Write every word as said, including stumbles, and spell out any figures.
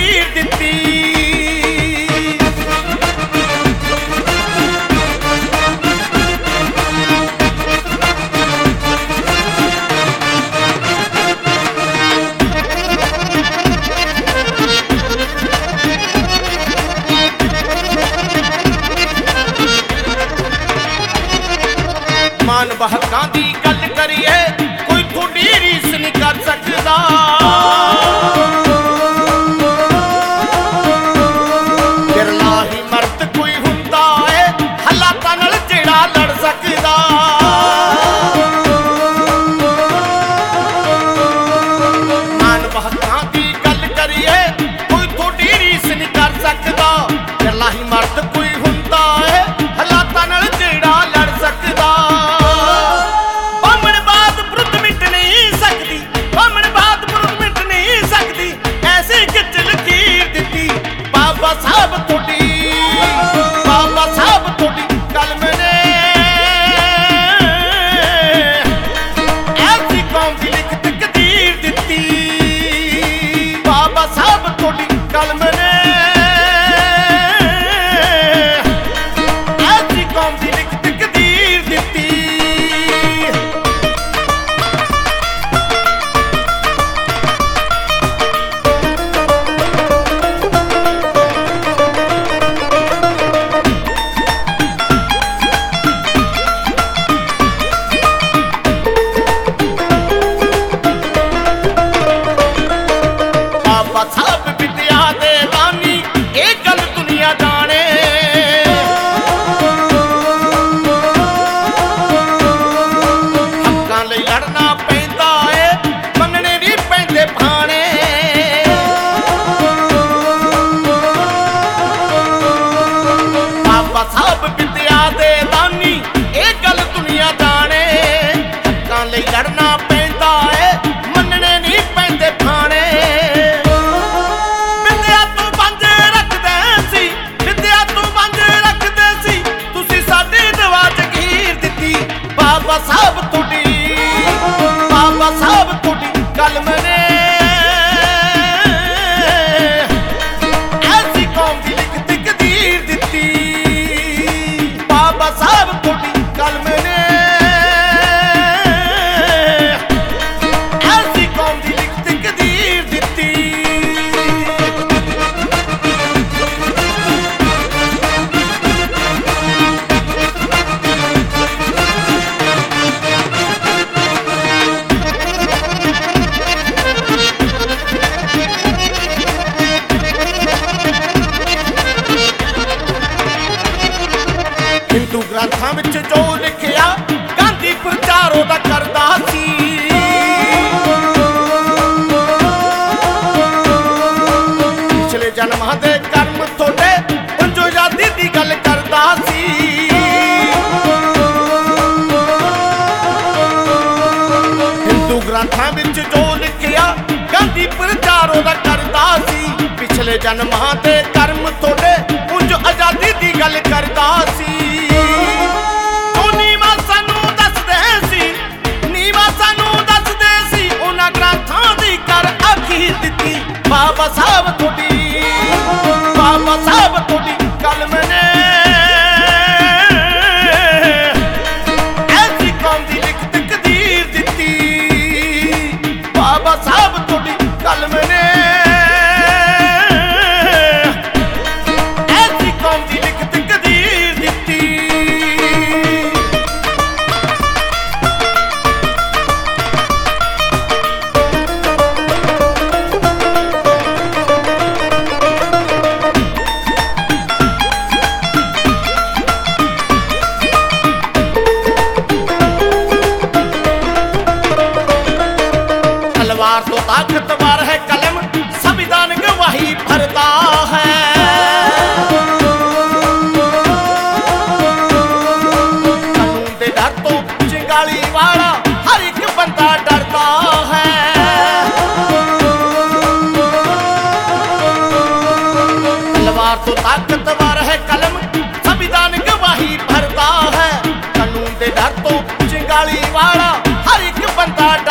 ਤਕਦੀਰ ਦਿੱਤੀ। ਮਾਨਵ ਹੱਕਾਂ ਦੀ ਗੱਲ ਕਰੀਏ ਕੋਈ ਤੁਹਾਡੀ ਰੀਸ ਨਹੀਂ ਕਰ ਸਕਦਾ। ਬਿਰਲਾ ਹੀ ਮਰਦ ਕੋਈ ਹੁੰਦਾ ਏ ਹਾਲਾਤਾਂ ਨਾਲ ਜਿਹੜਾ ਲੜ ਸਕਦਾ। ਮਾਨਵ ਹੱਕਾਂ ਦੀ ਗੱਲ ਕਰੀਏ ਕੋਈ ਤੁਹਾਡੀ ਰੀਸ ਨਹੀਂ ਕਰ ਸਕਦਾ। ਬਿਰਲਾ ਹੀ ਮਰਦ ਕੋਈ ਹੁੰਦਾ ਏ ਹਾਲਾਤਾਂ ਨਾਲ ਜਿਹੜਾ ਲੜ ਸਕਦਾ। ਬਾਬਾ ਸਾਹਿਬ ਤੁਹਾਡੀ ਬਾਬਾ ਸਾਹਿਬ ਤੁਹਾਡੀ ਕਲਮ ਨੇ ਐਸੀ ਕੌਮ ਦੀ ਲਿਖ ਤਕਦੀਰ ਦਿੱਤੀ। ਬਾਬਾ ਸਾਹਿਬ ਤੁਹਾਡੀ ਕਲਮ ਨੇ ਐਸੀ ਕੌਮ ਦੀ ਲਿਖ ਤਕਦੀਰ ਦਿੱਤੀ। ਬਾਬਾ ਸਾਹਿਬ ਵਿਦਿਆ ਦੇ ਦਾਨੀ ਇਹ ਗੱਲ ਦੁਨੀਆ ਜਾਣੇ। ਹੱਕਾਂ ਲਈ ਲੜਨਾ ਪੈਂਦਾ ਏ ਮੰਨਣੇ ਨਹੀਂ ਪੈਂਦੇ ਭਾਣੇ। ਬਾਬਾ ਸਾਹਿਬ ਵਿਦਿਆ ਦੇ ਦਾਨੀ ਇਹ ਗੱਲ ਦੁਨੀਆ ਜਾਣੇ। ਹੱਕਾਂ ਲਈ ਲੜਨਾ ਪੈਂਦਾ ਏ ਮੰਨਣੇ ਨਹੀਂ ਪੈਂਦੇ ਭਾਣੇ। ਬਾਬਾ ਸਾਹਿਬ ਤੁਹਾਡੀ ਬਾਬਾ ਸਾਹਿਬ ਤੁਹਾਡੀ ਕਲਮ ਨੇ ਐਸੀ ਕੌਮ ਦੀ ਲਿਖ ਤਕਦੀਰ ਦਿੱਤੀ। ਬਾਬਾ ਸਾਹਿਬ ਤੁਹਾਡੀ ਕਲਮ ਨੇ ਐਸੀ ਕੌਮ ਦੀ ਲਿਖ ਤਕਦੀਰ ਦਿੱਤੀ। ਹਿੰਦੂ ਗ੍ਰੰਥਾਂ ਵਿੱਚ ਜੋ ਲਿਖਿਆ ਗਾਂਧੀ ਪ੍ਰਚਾਰ ਉਹਦਾ ਕਰਦਾ ਸੀ। ਪਿਛਲੇ ਜਨਮਾਂ ਦੇ ਕਰਮ ਤੁਹਾਡੇ ਪੰਜੋ ਆਜ਼ਾਦੀ ਦੀ ਗੱਲ ਕਰਦਾ ਸੀ। ਹਿੰਦੂ ਗ੍ਰੰਥਾਂ ਵਿੱਚ ਜੋ ਲਿਖਿਆ ਗਾਂਧੀ ਪ੍ਰਚਾਰ ਉਹਦਾ ਕਰਦਾ ਸੀ। ਪਿਛਲੇ ਜਨਮਾਂ ਦੇ ਕਰਮ ਤੁਹਾਡੇ ਪੰਜੋ ਆਜ਼ਾਦੀ ਦੀ ਗੱਲ ਕਰਦਾ ਸੀ। ਬਾਬਾ ਸਾਹਿਬ ਤੁਹਾਡੀ ਬਾਬਾ ਸਾਹਿਬ ਤੁਹਾਡੀ ਕਲਮ ਨੇ ਐਸੀ ਕੌਮ ਦੀ ਲਿਖ ਤਕਦੀਰ ਦਿੱਤੀ। ਬਾਬਾ ਸਾਹਿਬ ਤੁਹਾਡੀ ਕਲਮ ਨੇ ਐਸੀ ਕੌਮ ਦੀ ਲਿਖ ਤਕਦੀਰ ਦਿੱਤੀ। तलवार तो ताकतवर है कलम संविधान गवाही भरता है। कानून दे डर तो चिंगारी वाला हर एक बंदा डरता है। तलवार तो ताकतवर है कलम संविधान गवाही भरता है। कानून दे डर तो चिंगारी वाला हर एक बंदा